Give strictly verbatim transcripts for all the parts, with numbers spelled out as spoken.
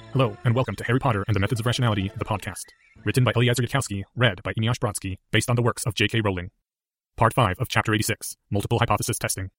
Hello, and welcome to Harry Potter and the Methods of Rationality, the podcast. Written by Eliezer Yudkowsky, read by Eneasz Brodsky, based on the works of J K Rowling. Part five of Chapter eighty-six, Multiple Hypothesis Testing.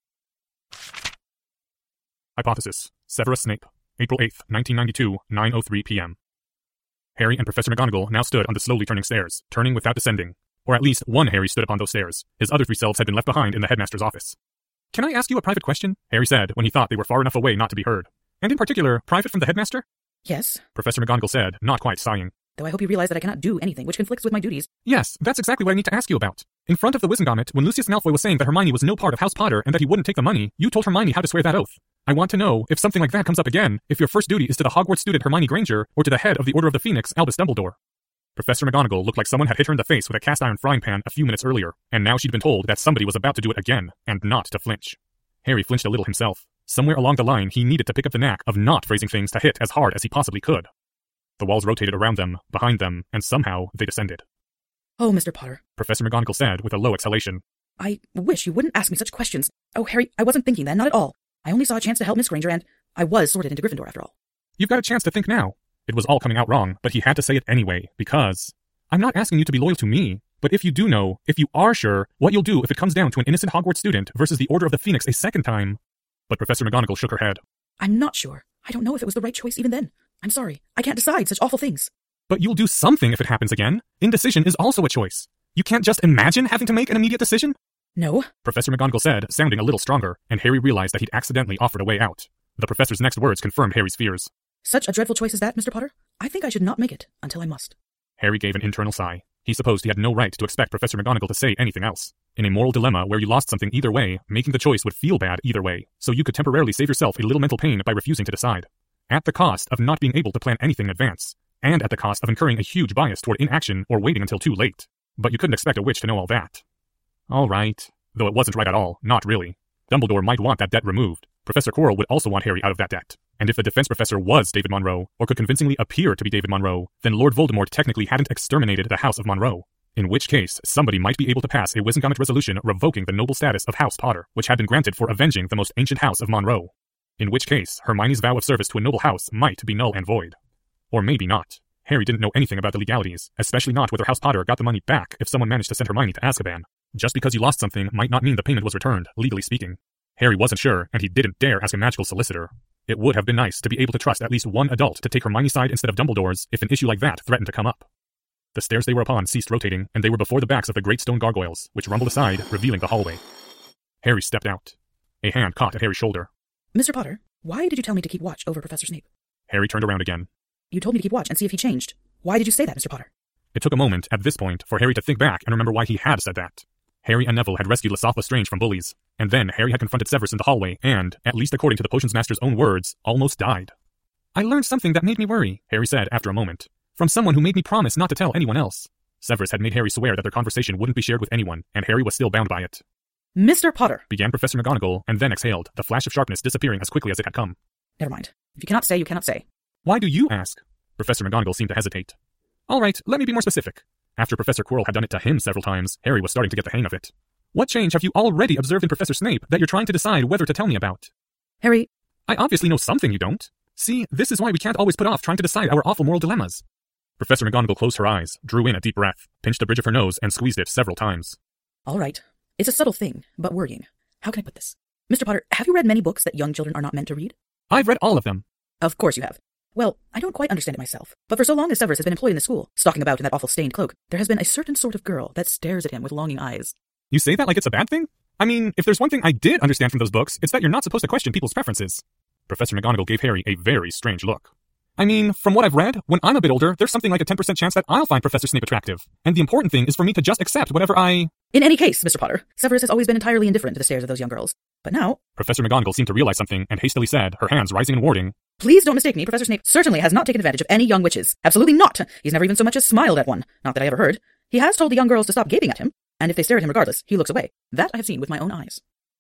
Hypothesis: Severus Snape, April eighth, nineteen ninety-two, nine oh three p.m. Harry and Professor McGonagall now stood on the slowly turning stairs, turning without descending. Or at least one Harry stood upon those stairs. His other three selves had been left behind in the headmaster's office. "Can I ask you a private question?" Harry said when he thought they were far enough away not to be heard. "And in particular, private from the headmaster?" "Yes," Professor McGonagall said, not quite sighing. "Though I hope you realize that I cannot do anything which conflicts with my duties." "Yes, that's exactly what I need to ask you about. In front of the Wizengamot, when Lucius Malfoy was saying that Hermione was no part of House Potter and that he wouldn't take the money, you told Hermione how to swear that oath. I want to know, if something like that comes up again, if your first duty is to the Hogwarts student Hermione Granger or to the head of the Order of the Phoenix, Albus Dumbledore." Professor McGonagall looked like someone had hit her in the face with a cast-iron frying pan a few minutes earlier, and now she'd been told that somebody was about to do it again, and not to flinch. Harry flinched a little himself. Somewhere along the line, he needed to pick up the knack of not phrasing things to hit as hard as he possibly could. The walls rotated around them, behind them, and somehow they descended. "Oh, Mister Potter," Professor McGonagall said with a low exhalation. "I wish you wouldn't ask me such questions. Oh, Harry, I wasn't thinking then, not at all. I only saw a chance to help Miss Granger, and I was sorted into Gryffindor after all." "You've got a chance to think now." It was all coming out wrong, but he had to say it anyway, because... I'm not asking you to be loyal to me, but if you do know, if you are sure, what you'll do if it comes down to an innocent Hogwarts student versus the Order of the Phoenix a second time. But Professor McGonagall shook her head. "I'm not sure. I don't know if it was the right choice even then. I'm sorry. I can't decide such awful things." "But you'll do something if it happens again. Indecision is also a choice. You can't just imagine having to make an immediate decision?" "No," Professor McGonagall said, sounding a little stronger, and Harry realized that he'd accidentally offered a way out. The professor's next words confirmed Harry's fears. "Such a dreadful choice as that, Mister Potter? I think I should not make it until I must." Harry gave an internal sigh. He supposed he had no right to expect Professor McGonagall to say anything else. In a moral dilemma where you lost something either way, making the choice would feel bad either way, so you could temporarily save yourself a little mental pain by refusing to decide. At the cost of not being able to plan anything in advance, and at the cost of incurring a huge bias toward inaction or waiting until too late. But you couldn't expect a witch to know all that. All right. Though it wasn't right at all, not really. Dumbledore might want that debt removed. Professor Quirrell would also want Harry out of that debt. And if the defense professor was David Monroe, or could convincingly appear to be David Monroe, then Lord Voldemort technically hadn't exterminated the House of Monroe. In which case, somebody might be able to pass a Wizengamot resolution revoking the noble status of House Potter, which had been granted for avenging the most ancient house of Monroe. In which case, Hermione's vow of service to a noble house might be null and void. Or maybe not. Harry didn't know anything about the legalities, especially not whether House Potter got the money back if someone managed to send Hermione to Azkaban. Just because you lost something might not mean the payment was returned, legally speaking. Harry wasn't sure, and he didn't dare ask a magical solicitor. It would have been nice to be able to trust at least one adult to take Hermione's side instead of Dumbledore's if an issue like that threatened to come up. The stairs they were upon ceased rotating, and they were before the backs of the great stone gargoyles, which rumbled aside, revealing the hallway. Harry stepped out. A hand caught at Harry's shoulder. "Mister Potter, why did you tell me to keep watch over Professor Snape?" Harry turned around again. "You told me to keep watch and see if he changed. Why did you say that, Mister Potter?" It took a moment, at this point, for Harry to think back and remember why he had said that. Harry and Neville had rescued Lysop Lestrange from bullies, and then Harry had confronted Severus in the hallway and, at least according to the potions master's own words, almost died. "I learned something that made me worry," Harry said after a moment, "from someone who made me promise not to tell anyone else." Severus had made Harry swear that their conversation wouldn't be shared with anyone, and Harry was still bound by it. "Mister Potter," began Professor McGonagall, and then exhaled, the flash of sharpness disappearing as quickly as it had come. "Never mind. If you cannot say, you cannot say." "Why do you ask?" Professor McGonagall seemed to hesitate. "All right, let me be more specific." After Professor Quirrell had done it to him several times, Harry was starting to get the hang of it. "What change have you already observed in Professor Snape that you're trying to decide whether to tell me about?" "Harry..." "I obviously know something you don't. See, this is why we can't always put off trying to decide our awful moral dilemmas." Professor McGonagall closed her eyes, drew in a deep breath, pinched the bridge of her nose, and squeezed it several times. "All right. It's a subtle thing, but worrying. How can I put this? Mister Potter, have you read many books that young children are not meant to read?" "I've read all of them." "Of course you have. Well, I don't quite understand it myself, but for so long as Severus has been employed in the school, stalking about in that awful stained cloak, there has been a certain sort of girl that stares at him with longing eyes." "You say that like it's a bad thing? I mean, if there's one thing I did understand from those books, it's that you're not supposed to question people's preferences." Professor McGonagall gave Harry a very strange look. "I mean, from what I've read, when I'm a bit older, there's something like a ten percent chance that I'll find Professor Snape attractive. And the important thing is for me to just accept whatever I..." "In any case, Mister Potter, Severus has always been entirely indifferent to the stares of those young girls. But now..." Professor McGonagall seemed to realize something and hastily said, her hands rising in warding, "Please don't mistake me. Professor Snape certainly has not taken advantage of any young witches. Absolutely not. He's never even so much as smiled at one. Not that I ever heard. He has told the young girls to stop gaping at him, and if they stare at him regardless, he looks away. That I have seen with my own eyes."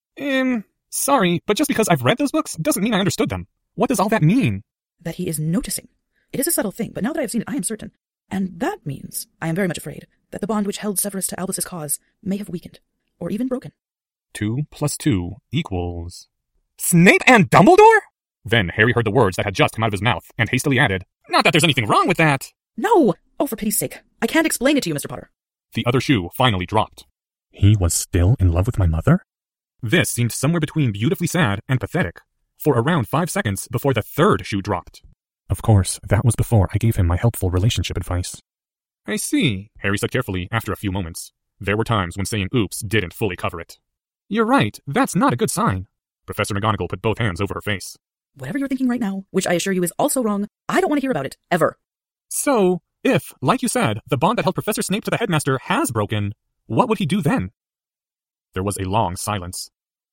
Um, sorry, but just because I've read those books doesn't mean I understood them. What does all that mean?" "That he is noticing. It is a subtle thing, but now that I have seen it, I am certain. And that means, I am very much afraid, that the bond which held Severus to Albus's cause may have weakened, or even broken." Two plus two equals... Snape and Dumbledore? Then Harry heard the words that had just come out of his mouth, and hastily added, "Not that there's anything wrong with that." No! Oh, for pity's sake. I can't explain it to you, Mister Potter. The other shoe finally dropped. He was still in love with my mother? This seemed somewhere between beautifully sad and pathetic, for around five seconds before the third shoe dropped. Of course, that was before I gave him my helpful relationship advice. I see, Harry said carefully after a few moments. There were times when saying oops didn't fully cover it. You're right, that's not a good sign. Professor McGonagall put both hands over her face. Whatever you're thinking right now, which I assure you is also wrong, I don't want to hear about it, ever. So, if, like you said, the bond that held Professor Snape to the headmaster has broken, what would he do then? There was a long silence.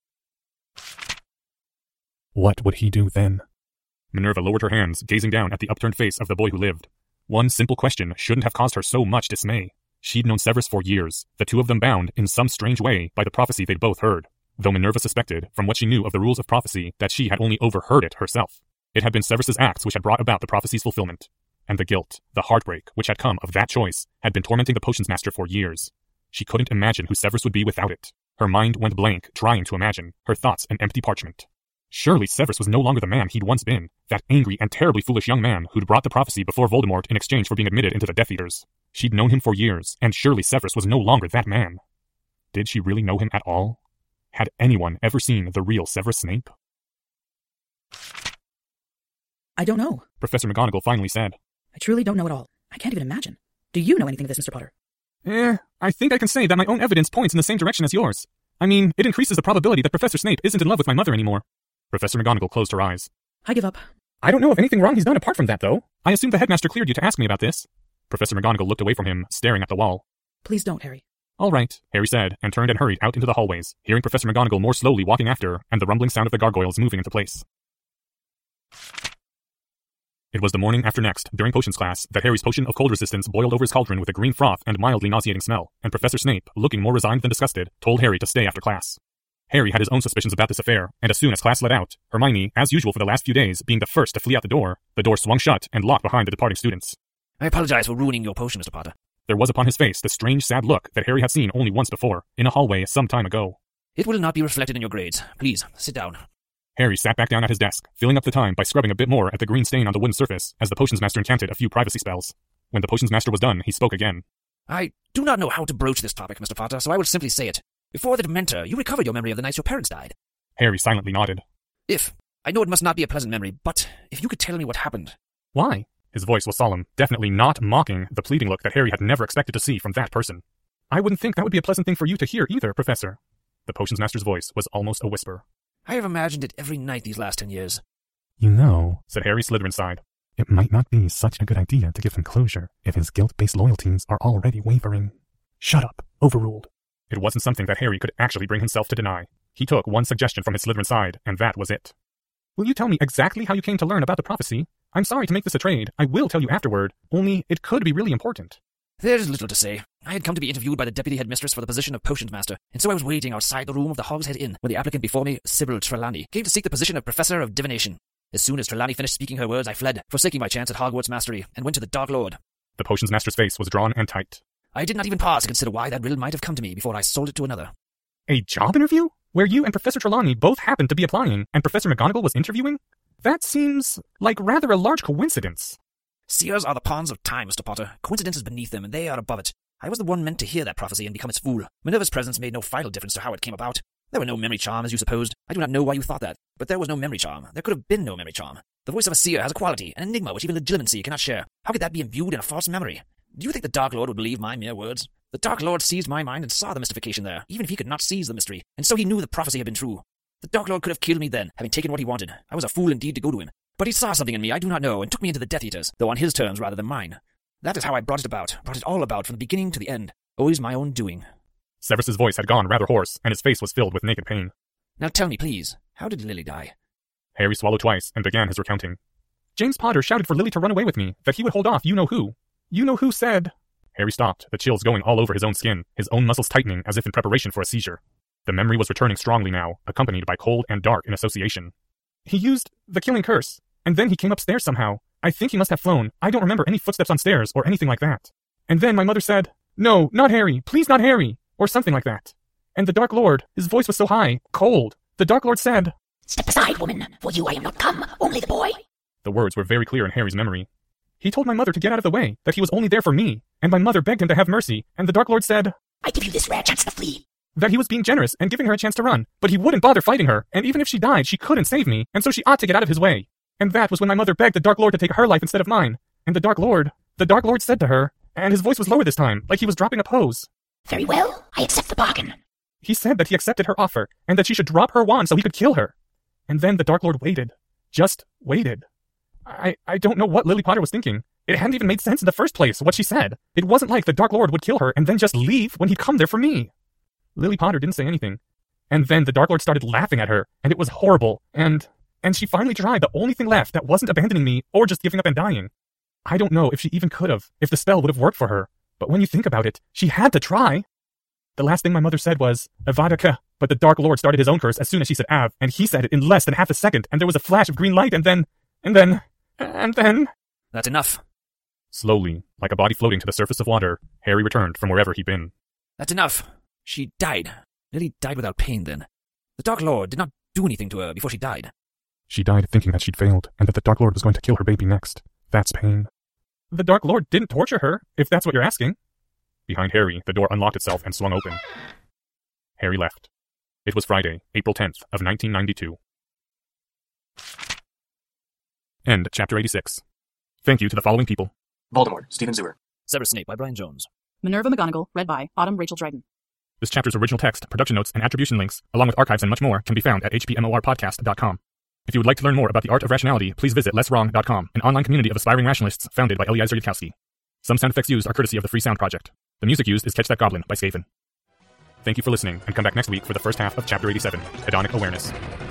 What would he do then? Minerva lowered her hands, gazing down at the upturned face of the boy who lived. One simple question shouldn't have caused her so much dismay. She'd known Severus for years, the two of them bound, in some strange way, by the prophecy they'd both heard, though Minerva suspected, from what she knew of the rules of prophecy, that she had only overheard it herself. It had been Severus's acts which had brought about the prophecy's fulfillment, and the guilt, the heartbreak which had come of that choice, had been tormenting the potions master for years. She couldn't imagine who Severus would be without it. Her mind went blank, trying to imagine, her thoughts an empty parchment. Surely Severus was no longer the man he'd once been, that angry and terribly foolish young man who'd brought the prophecy before Voldemort in exchange for being admitted into the Death Eaters. She'd known him for years, and surely Severus was no longer that man. Did she really know him at all? Had anyone ever seen the real Severus Snape? I don't know, Professor McGonagall finally said. I truly don't know at all. I can't even imagine. Do you know anything of this, Mister Potter? Eh, I think I can say that my own evidence points in the same direction as yours. I mean, it increases the probability that Professor Snape isn't in love with my mother anymore. Professor McGonagall closed her eyes. I give up. I don't know of anything wrong he's done apart from that, though. I assume the headmaster cleared you to ask me about this. Professor McGonagall looked away from him, staring at the wall. Please don't, Harry. All right, Harry said, and turned and hurried out into the hallways, hearing Professor McGonagall more slowly walking after, and the rumbling sound of the gargoyles moving into place. It was the morning after next, during potions class, that Harry's potion of cold resistance boiled over his cauldron with a green froth and mildly nauseating smell, and Professor Snape, looking more resigned than disgusted, told Harry to stay after class. Harry had his own suspicions about this affair, and as soon as class let out, Hermione, as usual for the last few days, being the first to flee out the door, the door swung shut and locked behind the departing students. I apologize for ruining your potion, Mister Potter. There was upon his face the strange, sad look that Harry had seen only once before, in a hallway some time ago. It will not be reflected in your grades. Please, sit down. Harry sat back down at his desk, filling up the time by scrubbing a bit more at the green stain on the wooden surface, as the potions master incanted a few privacy spells. When the potions master was done, he spoke again. I do not know how to broach this topic, Mister Potter, so I will simply say it. Before the Dementor, you recovered your memory of the nights your parents died. Harry silently nodded. If. I know it must not be a pleasant memory, but if you could tell me what happened. Why? His voice was solemn, definitely not mocking the pleading look that Harry had never expected to see from that person. I wouldn't think that would be a pleasant thing for you to hear either, Professor. The potions master's voice was almost a whisper. I have imagined it every night these last ten years. You know, said Harry Slytherin side. It might not be such a good idea to give him closure if his guilt-based loyalties are already wavering. Shut up. Overruled. It wasn't something that Harry could actually bring himself to deny. He took one suggestion from his Slytherin side, and that was it. Will you tell me exactly how you came to learn about the prophecy? I'm sorry to make this a trade. I will tell you afterward, only it could be really important. There's little to say. I had come to be interviewed by the deputy headmistress for the position of potions master, and so I was waiting outside the room of the Hogshead Inn when the applicant before me, Sybil Trelawney, came to seek the position of professor of divination. As soon as Trelawney finished speaking her words, I fled, forsaking my chance at Hogwarts mastery, and went to the Dark Lord. The potions master's face was drawn and tight. I did not even pause to consider why that riddle might have come to me before I sold it to another. A job interview? Where you and Professor Trelawney both happened to be applying, and Professor McGonagall was interviewing? That seems like rather a large coincidence. Seers are the pawns of time, Mister Potter. Coincidence is beneath them, and they are above it. I was the one meant to hear that prophecy and become its fool. Minerva's presence made no vital difference to how it came about. There were no memory charm, as you supposed. I do not know why you thought that, but there was no memory charm. There could have been no memory charm. The voice of a seer has a quality, an enigma which even legitimacy cannot share. How could that be imbued in a false memory? Do you think the Dark Lord would believe my mere words? The Dark Lord seized my mind and saw the mystification there, even if he could not seize the mystery, and so he knew the prophecy had been true. The Dark Lord could have killed me then, having taken what he wanted. I was a fool indeed to go to him. But he saw something in me I do not know, and took me into the Death Eaters, though on his terms rather than mine. That is how I brought it about, brought it all about from the beginning to the end. Always my own doing. Severus's voice had gone rather hoarse, and his face was filled with naked pain. Now tell me, please, how did Lily die? Harry swallowed twice and began his recounting. James Potter shouted for Lily to run away with me, that he would hold off you-know-who. You-know-who said... Harry stopped, the chills going all over his own skin, his own muscles tightening as if in preparation for a seizure. The memory was returning strongly now, accompanied by cold and dark in association. He used the killing curse, and then he came upstairs somehow. I think he must have flown. I don't remember any footsteps on stairs or anything like that. And then my mother said, "No, not Harry, please not Harry," or something like that. And the Dark Lord, his voice was so high, cold. The Dark Lord said, Step aside, woman. For you I am not come, only the boy. The words were very clear in Harry's memory. He told my mother to get out of the way, that he was only there for me, and my mother begged him to have mercy, and the Dark Lord said, I give you this rare chance to flee. That he was being generous and giving her a chance to run, but he wouldn't bother fighting her, and even if she died, she couldn't save me, and so she ought to get out of his way. And that was when my mother begged the Dark Lord to take her life instead of mine. And the Dark Lord, the Dark Lord said to her, and his voice was lower this time, like he was dropping a pose. Very well, I accept the bargain. He said that he accepted her offer, and that she should drop her wand so he could kill her. And then the Dark Lord waited. Just waited. I, I don't know what Lily Potter was thinking. It hadn't even made sense in the first place, what she said. It wasn't like the Dark Lord would kill her and then just leave when he'd come there for me. Lily Potter didn't say anything. And then the Dark Lord started laughing at her, and it was horrible, and... And she finally tried the only thing left that wasn't abandoning me or just giving up and dying. I don't know if she even could have, if the spell would have worked for her. But when you think about it, she had to try. The last thing my mother said was, Avada Ke, but the Dark Lord started his own curse as soon as she said Av, and he said it in less than half a second, and there was a flash of green light, and then... And then... And then... That's enough. Slowly, like a body floating to the surface of water, Harry returned from wherever he'd been. That's enough. She died. Lily died without pain then. The Dark Lord did not do anything to her before she died. She died thinking that she'd failed, and that the Dark Lord was going to kill her baby next. That's pain. The Dark Lord didn't torture her, if that's what you're asking. Behind Harry, the door unlocked itself and swung open. Harry left. It was Friday, April tenth of nineteen ninety-two. End chapter eighty-six. Thank you to the following people. Voldemort, Stephen Zeuer. Severus Snape by Brian Jones. Minerva McGonagall, read by Autumn Rachel Dryden. This chapter's original text, production notes, and attribution links, along with archives and much more, can be found at h p m o r podcast dot com. If you would like to learn more about the art of rationality, please visit less wrong dot com, an online community of aspiring rationalists founded by Eliezer Yudkowsky. Some sound effects used are courtesy of the Free Sound Project. The music used is Catch That Goblin by Skaven. Thank you for listening, and come back next week for the first half of Chapter eighty-seven, Hedonic Awareness.